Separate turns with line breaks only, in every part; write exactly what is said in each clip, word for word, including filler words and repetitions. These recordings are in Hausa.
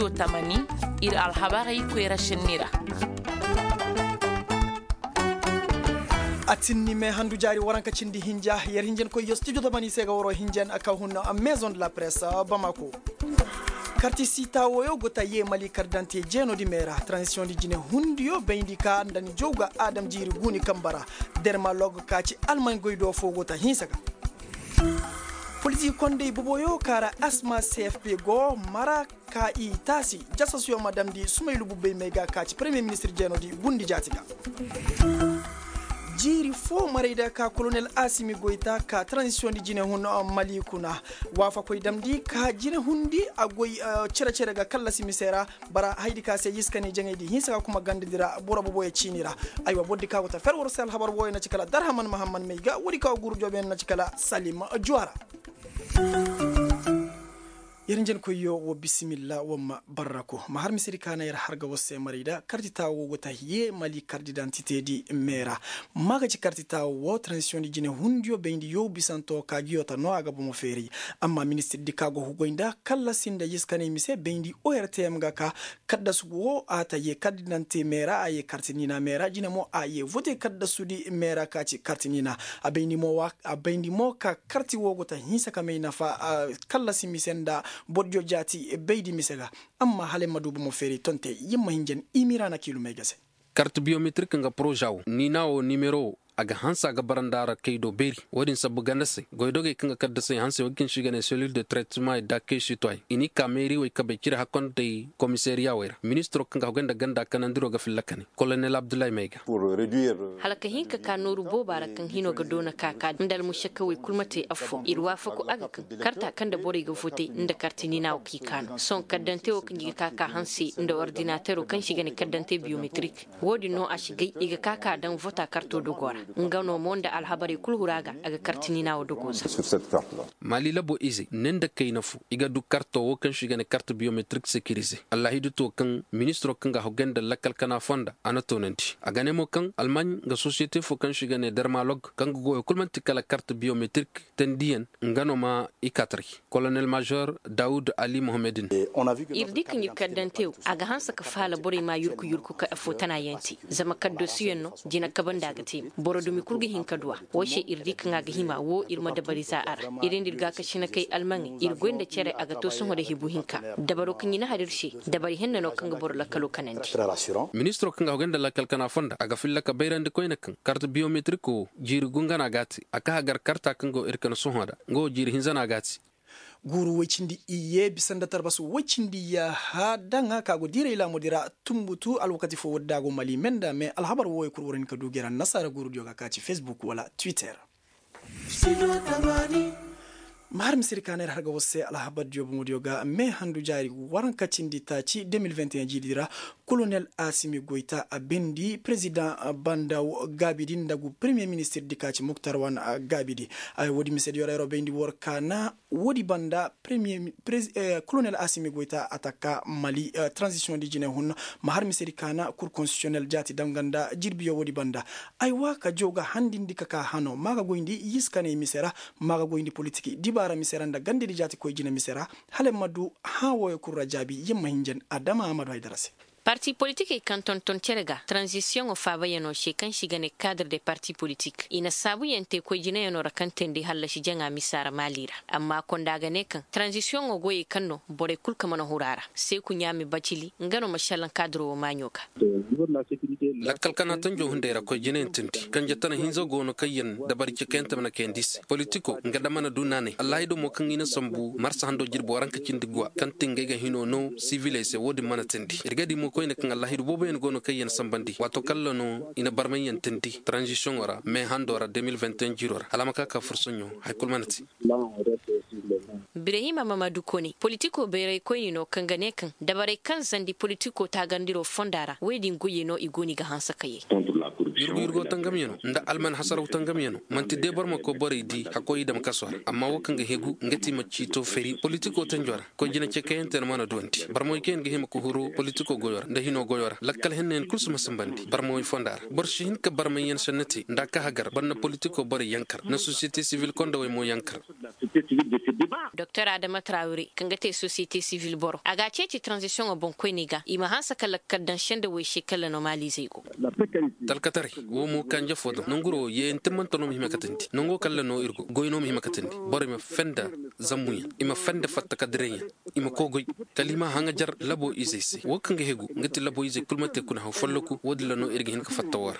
studio tamani ir alhabari kwera shenira
atinni me handu jari waranka cindi hinja yer hinjen ko yo studio tamani sega woro hinjen aka hunna maison de la presse Bamako karti sita woyo gota ye mali kardante jeno di mera transition di jine hundiyo beyndika ndani jowga adam jiri guni kambara derma log kaci alman goydo fo gota hinsaka polisi konde boboyo kara asma C F P go mara ka i tasi jasasuyo madame di Soumaïlou Boubeye mega kaci premier ministre jeno di gundi jatiga jiri fo marida ka colonel Assimi Goïta ka transition di jine hun mali kuna wafa koy damdi ka jine hundi agoy uh, cera cera ga kala simisera bara haydi ka se yiskani jangedi hinsa kuma gandidira bora bobo e cinira aywa boddi ka wota fer wor sel habar boy na cikala darhaman mahamman meyga wori ka guru jobe na cikala Salim Juara yerinjen ko yo wo bismillah wamma barako ma har misiri kana yar harga wosse marida kartita wo wota hiye mali carte d'identité di mera maga ci kartita wo transition di jine hundio bendi yo bisanto ka giota no aga bomo feri amma ministre di kago hugoinda kala sinda yiskane mise bendi O R T M ga ka kadda sugo ata ye carte d'identité mera aye carte nina mera jine mo aye vote kadda sudi mera ka ci carte nina abendi mo wa abendi mo ka carte wo gota hinsa kamena fa uh, kala simisenda bodjo jati e beydi misega amma hale madubu mo feri tonte yimma hinjen imirana kilu megase
carte biométrique nga projaw ni nawo numero aga hansa ga barandara kaydo beri wodin sabu ganase goydoge kanga kadase hanse wakin shigane cellule de traitement et d'accueil citoyen ini kameri way kabe kira hakonde commissariat wera ministre kanga hoganda ganda kanandiro ga filakani colonel Abdoulaye Meiga
pour réduire
halaka hinka kanuru bobara kan hino ga dona kaka ndal mushaka way kulmate afo irwa fako aga kan karta kanda bore ga fote nda kartini nawo kikan son kadante o kingi kaka hansi nda ordinateur kan shigane kadante biométrique wodi no ashigay iga kaka dan vota karto dogora ngano monda alhabari kulhuraga aga kartini nawo dogoza
sur cette carte là
mali labo izi nenda kaynafu iga du karto wo kan shigane carte biométrique sécurisée allah hidu to kan ministre kan ga hogenda lakal kana fonda anatonanti aga nemo kan almagne ga société fo kan shigane dermalog kan go kulmanti kala carte biométrique tendiyen ngano ma ikatri colonel major Daoud Ali Mohamedine
on a vu que
irdi kan yukadante aga hansa ka fala bore ma yurku yurku ka afotana yanti zama kaddo siyenno jina kabanda ga tim dumi kurgi hinkadwa washe irdi kan ga hima wo irma da bari za ara irin dirga ka shina kai alman irgoin da cere aga to sun hoda hibu hinka dabaro kan yina hadirshi dabari henna no kan ga bor lakalo kanandi
ministro kan ga hoganda lakal kana fonda aga filla ka bayrande koyna kan carte biométrique ko jiri gungana gati aka hagar karta kan go irkan sun hoda go jiri hinzana gati
guru wacindi iye bisanda tarbasu wacindi ya hadanga kago dire ila modira tumbutu alwakati fo wadago mali menda me alhabar woy kurworin ka dogera nasara guru joga kaci Facebook wala Twitter mahar misiri kaner harga wosse alhabar jobu modioga me handu jari waran kacindi taci deux mille vingt et un jidira colonel Assimi Goïta abendi président bandaw gabidi ndagu premier ministre dikaci Moktar Wan gabidi ay wodi misedi yoro bendi workana wodi banda premier eh, colonel Assimi Goïta ataka mali uh, transition di jine hun mahar misedi kana cour constitutionnel jati danganda jirbiyo wodi banda ay waka joga handindi kaka hano maga goindi yiskane misera maga goindi politique dibara misera nda gandi di jati ko jine misera hale madu hawo kurra jabi yimma hinjen Adama Amadou Haydarase
Parti politique canton ton cherega transition o fava yano she kan shigane cadre des partis politiques ina sabu yente ko jine yano rakantende halla shi janga misara malira amma kondaga ne kan transition o goyi kanno bore kulka mana hurara sai ku nyami bacili ngano mashallan cadre o manyoka
lakkal kana tanjo hundera ko jine tinti kan jatana hinzo gono kayen da barki kenta mana kendis politiko ngada mana dunane allah ido mo kan ina sambu marsa hando jirbo ranka cindigwa kan tingega hino no civile se wodi mana tindi irgadi mo ko ina kan allah ido bobo en gono kayen sambandi wato kallono ina barman yen tinti transition ora me handora deux mille vingt et un jirora alama kaka fursonyo hay kulmanati
Birahima Mamadou Kone politiko bere koyino kangane kan dabare kan sandi politiko ta gandiro fondara wedin goyeno igoni ga hansa kaye
yurgu yurgo tangam yano nda alman hasar tangam yano manti de barma ko bari di hakoyi dam kaswar amma wakan ga hegu ngati ma cito feri politiko tanjora ko jina ce kayen tan mana donti barmo ken ga hima ko huru politiko goyor nda hino goyor lakkal hennen kulsu masambandi barmo fondar borshi hin ka barma yen sannati nda ka hagar banna politiko bari yankar na société civile konda way mo yankar.
Docteur Adama Traoré kangate société civile boro aga ceci transition bon koiniga ima hansa kala kaddan shende we shekala normaliser go
talkatari wo mo kanja fodo nonguro ye enteman tono mi makatandi nongo kala no irgo goyno mi makatandi boro ma fenda zamuya ima fenda fatta kadrenya ima kogoy kalima hanga jar labo isisi wo kanga hegu ngati labo ise kulmate kuna ha folloku wodla no irgi hin ka fatta war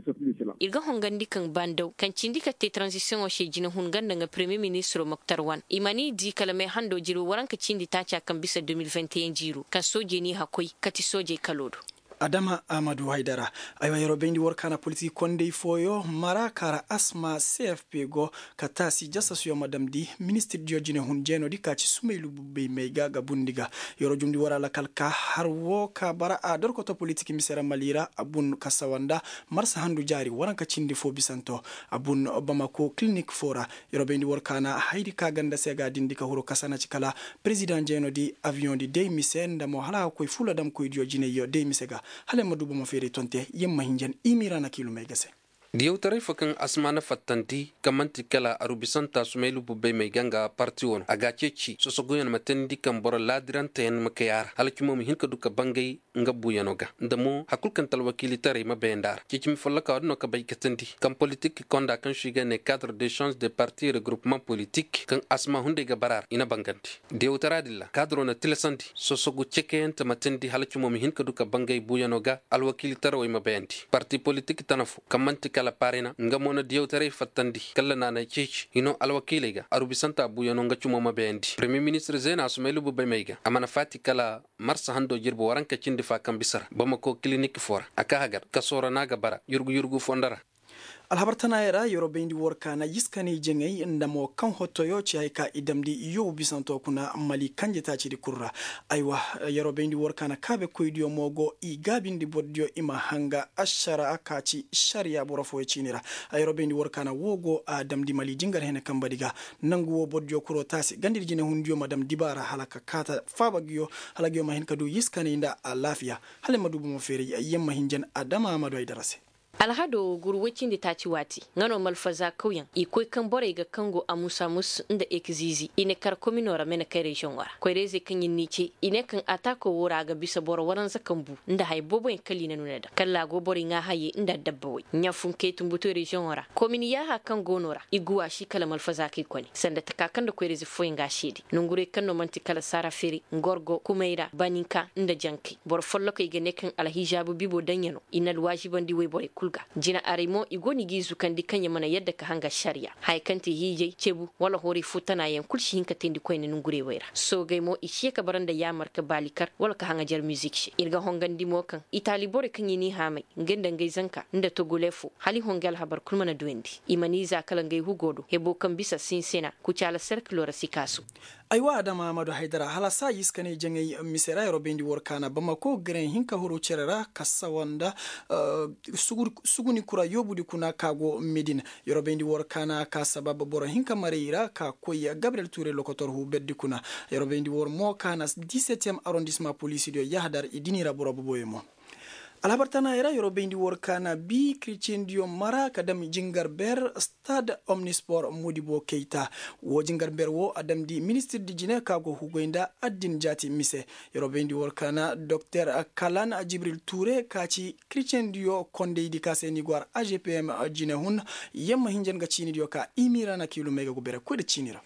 irga hongandi kan bando kan cindika te transition o shejina hunganda nga premier ministre Mokhtar Wan imani di kala me hando jiru waranka cindi tacha kan bisa deux mille vingt et un jiru kan soje ni hakoi kati soje kalodo
Adama Amadou Haidara aywa yero bendi workana politique konde foyo mara kara asma C F P go katasi jassa suyo madam di ministre Diogine Hunjeno di kaci sumailu bubbe meiga ga bundiga yoro jumdi wara la kalka harwo ka bara a dor ko to politique misera malira abun kasawanda marsa handu jari waranka cindi fo bisanto abun Bamako clinic fora yoro bendi workana haidi ka ganda sega dindika huro kasana cikala president Jeno di avion di dey misenda mo hala ko fula dam ko Diogine yo dey misega hale maduba ma fere tonte yemma hinjan imira na kilo megase
diyo taray fakan asmana fattanti kamanti kala arubisanta sumailu bubbe mai ganga parti won aga ceci sosogoyan matendi kan bora ladiran tayen makayar halakimo mi hinka duka bangay ngabu yanoga ndamo hakul kan tal wakili taray ma bendar ceci mi follaka wadno ka bay katandi kan politique konda kan shiga ne cadre d'échange des partis regroupement politique kan asma hunde ga barar ina banganti diyo taradilla cadre na tilasanti sosogo ceken tamatendi halakimo mi hinka duka bangay buyanoga al wakili taray ma bendi parti politique tanafu kamanti kala parena ngamona diewtare fattandi kala nana ceci hino alwakilega arubisanta buyano ngacumo mabendi premier ministre Zena Sumailu Bubbe Meiga amana fati kala marsa hando jirbo waranka cindi fa kambisara Bamako clinic fora aka hagar kasora naga bara yurgu yurgu fondara
alhabartana era yoro bendi workana yiskani jengay ndamo kan hotoyo ci ay ka idamdi yo bisanto kuna mali kanje ta ci di kurra aywa yoro bendi workana kabe koydiyo mogo i gabindi boddio ima hanga ashara akaci sharia borofo cinira ayoro bendi workana wogo adamdi mali jingar hene kambadiga nangu wo boddio kuro tasi gandir jine hundiyo madam dibara halaka kata fabagyo halagyo mahin kadu yiskani nda alafiya hale madubu mo feri yemma hinjan Adama Amadou Aidarase
alhado gurwacin da ta ci wati ngano malfaza kauyan ikoi kan bore ga kango a musa mus inda ekizizi ine kar kominora mena kai region wara ko reze kan yin nice ine kan atako wora ga bisa boro waran zakan bu inda hay bobo en kali na nuna da kalla go bore nga haye inda dabba wai nya funke tumbuto region wara komini ya ha kan gonora iguwa shi kala malfaza kai kwani sanda ta kakan da ko reze foyin ga shedi nungure kan no manti kala sara feri ngorgo kumeira baninka inda janki bor follo kai ga ne kan alhijabu bibo danyano inal wajiban di wai bore jina arimo igoni gizu kandi kanya mana yadda ka hanga sharia hay kanti hije cebu wala hori futana yan kulshi hinka tendi koyne nungure wayra so gaymo ishe ka baranda ya marka balikar wala ka hanga jar music shi irga hongandi mo kan itali bore kan yini hamai ngenda ngai zanka nda to golefo hali hongal habar kulmana duendi imaniza kala ngai hugodo hebo kan bisa sinsena ku chala cercle rasikasu
aywa Adama Amadou Haidara hala sa yiskane jengay misera yoro bendi workana Bamako gren hinka huru cerera kasawanda uh, sugur suguni kura yobudi kuna kago Medina yoro bendi workana ka sababa boro hinka marira ka koya Gabriel Touré lokotor hu beddi kuna yoro bendi wor mo kana dix-septième arrondissement police de Yahdar idinira boro boyemo alhabartana era yoro bendi workana bi Christian Dio mara kadam jingar ber stade omnisport Modibo Keita wo jingar ber wo adam di ministre di jine kago hugoinda addin jati mise yoro bendi workana docteur Kalan Jibril Touré kaci Christian Dio konde di kaseni gwar A G P M jine hun yemma hinjan ga cini dio ka imira na kilo mega go bere ko de cinira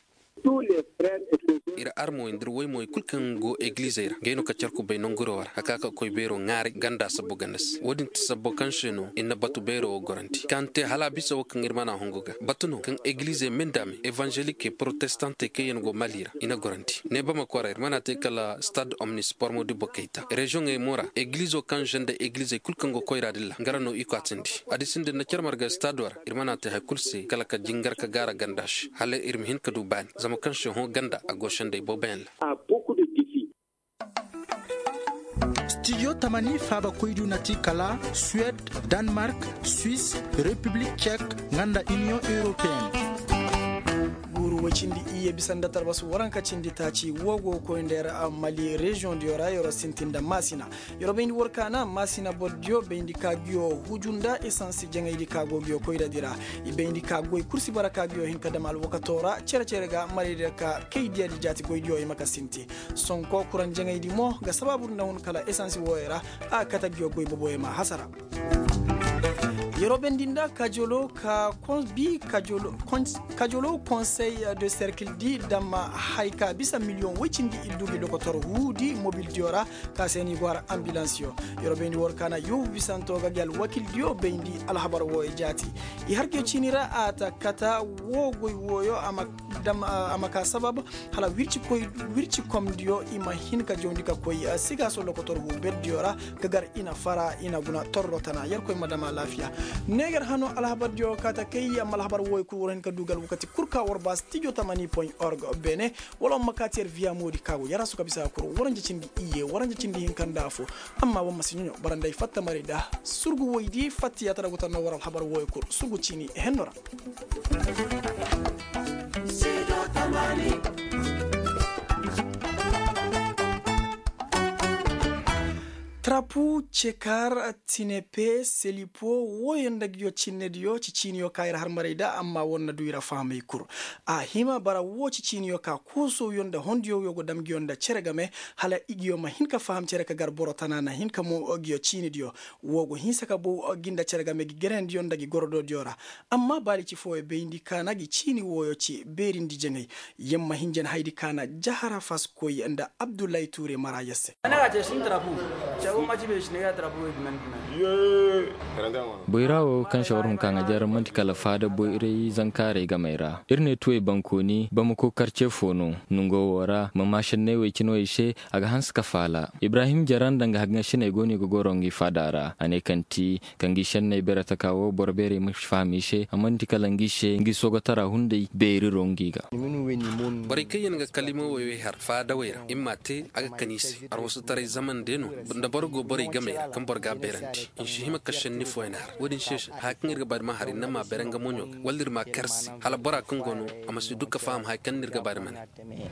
ira armo indir way moy kulkan go église ira gayno ka charku bay nongoro war hakaka koy bero ngari ganda sabo gandas wodin sabo kansheno inna batu bero goranti kante hala biso wakan irmana hongoga batuno kan église mendame évangélique protestante kayen go malira ina goranti ne bama kwara irmana te kala stade omnisport Modibo Keita région e mora église o kan jende église kulkan go koyra dilla ngarano iko atindi adisinde na charmarga stade war irmana te hakulse kala ka jingar ka gara gandash hale irmihin kadu ban zama kanshe ho ganda a gauche a beaucoup de défis.
Studio Tamani faba koydu nati kala Suède, Danemark, Suisse, République tchèque, nganda Union européenne.
Guru wacindi iye bisanda tarbasu waranka cindi taci wogo ko nder Mali region di Yora yoro sintinda Masina yoro bendi workana Masina bodjo bendi kagyo hujunda essence jengaydi kago gyo koyda dira i bendi kago e kursi baraka gyo hin kadamal wakatora cere cere ga mari de ka kaydi adi jati goydio e maka sinti sonko kuran jengaydi mo ga sababu nawun kala essence woyera a kata gyo goy bobo e ma hasara yoro bendinda kajolo ka bi kajolo kajolo conseil de cercle di dama haika bisa million wecindi ildugi dokotor hudi mobile diora ka seni gwara ambulance yo yoro bendi workana yo bisanto ga gal wakil dio bendi alhabar wo e jati i harke cinira ata kata wo goy woyo ama dam amaka sabab hala wirci koy wirci kom dio ima hin ka jondi ka koy siga so dokotor hu bed diora kagar ina fara ina guna torrotana yar koy madama lafiya neger hano alhabar jo kata kay am alhabar woy ku woren ka dugal wakati kurka warba studio tamani point org bene wala makater via modi kago yara su kabisa ko woran jicindi iye woran jicindi hin kanda fo amma wa masinyo baranday fatta marida surgu woydi fatti yatara gutano wara alhabar woy ku surgu cini henora studio tamani Trapu cekar tinepe selipo woyenda gyo cinnedio cicinio kaira har marida amma wonna duira famay kur a hima bara wo cicinio ka kuso yonda hondio yogo dam gionda ceregame hala igio ma hinka faham cereka gar borotana na hinka mo gyo cinidio wogo hinsaka bo ginda ceregame gi gerendi yonda gi gorodo diora amma bali ci fo e beindi kana gi cini woyo ci berindi jengay yemma hinjen haydi kana jahara fasko yanda Abdoulaye Touré marayesse
ana ga sin trapu
boirawo kan shawarun kan ajar mantikala fada boire zankare gamaira irne tuwe bankoni bamuko karce fono nungo wara mamashin ne wekino ishe aga hans kafala Ibrahim Jaran danga hagna shine goni gogorongi fadara ane kanti kangi shenne berata kawo borbere mishfami she amantikala ngishe ngisogo tara hunde beiri rongiga
bari kayen ga kalimo wewe har fada wera immate aga kanisi arwasu tare zaman deno da bargo bari game kan barga beranti in shi hima kashin ni foinar wadin shesh hakin irga bar ma harin nama beranga monyo waldir ma karsi hala bara kan gono amma su duka fam hakan irga bar man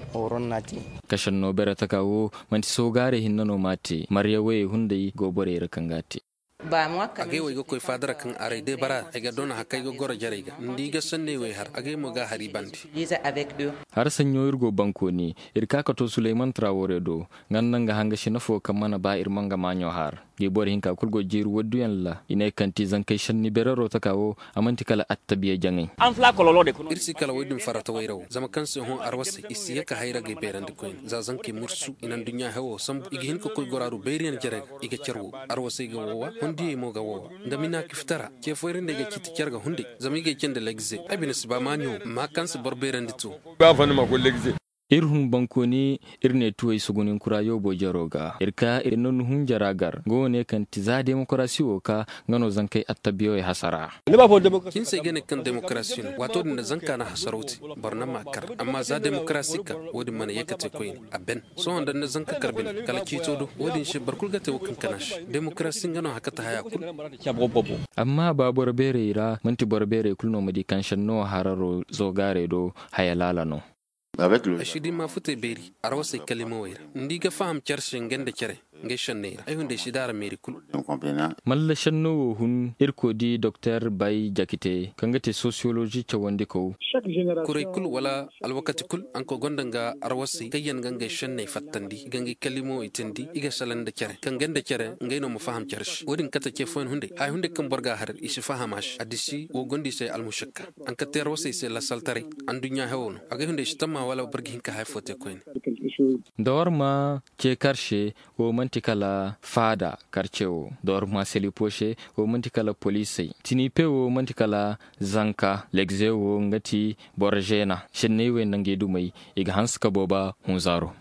kashin no berata kawo manti sogare hinnano mate maryawe hundai gobore rakangati
ba mo kan
age way go koy fadara kan aray de bara ega dona hakay go goro jarega ndiga sanne way har age mo ga hari bandi
har sanyo irgo banko ni irka ka to Suleiman Traore do ngannanga hanga shinafo kamana ba irmanga manyo har ge bori hinka kulgo jiru woddu yalla ine kanti zankay shanni beraro takawo amanti kala attabiya jangai
an fla kololo de kuno
irsi kala wodim farata wayraw zama kanse hon arwasi isiya ka hayra ge berandi koin za zanki mursu inan dunya hawo sam igi hinko koy goraru berian jarega iga cerwo arwasi ga wowa ndi mo ga wowa ndamina kiftara ke foyrinde ga kiti kerga hunde zami ge kende legze abinis ba manyo ma kanse borberandi to
ba fani ma ko legze
irhun bankoni irne tuwai sugunin kurayo bojaroga irka irnon hun jaragar gone kan tiza demokrasi oka ngano zankai attabiyo ya hasara
kin sai gane kan demokrasi wato da zanka na hasarauti barna makar amma za demokrasi ka wodi mana yakate koyin aben so wanda na zanka karbin kala kito do wodin shi barkul gate wakin kanash demokrasi ngano hakata haya kul
amma ba borbere ira manti borbere kulno madi kanshan no hararo zogare do hayalala no
ashidi ma fute beri arwasa kalimo wayra ndiga faham charshen gende kere ngeshanneira ay hunde shidara meri kul
malla shanno hun irko di docteur Bay Jakite kangate sociology chawande ko
kuray kul wala alwakati kul anko gondanga arwasi kayan ganga shanne fattandi gangi kalimo itindi iga salanda kere kan gende kere ngayno mo faham charsh wodin kata ke fon hunde ay hunde kam borga har ishi fahamash adisi wo gondi say almushakka an kater wasi say la saltare andunya hawono aga hunde shitama wala bargi hinka hayfote koin
dorma ke karshe wo mantikala fada karchewo dorma seliposhe wo mantikala police tinipe wo mantikala zanka legze wo ngati borjena shennewe nange dumai iga hanska boba hunzaro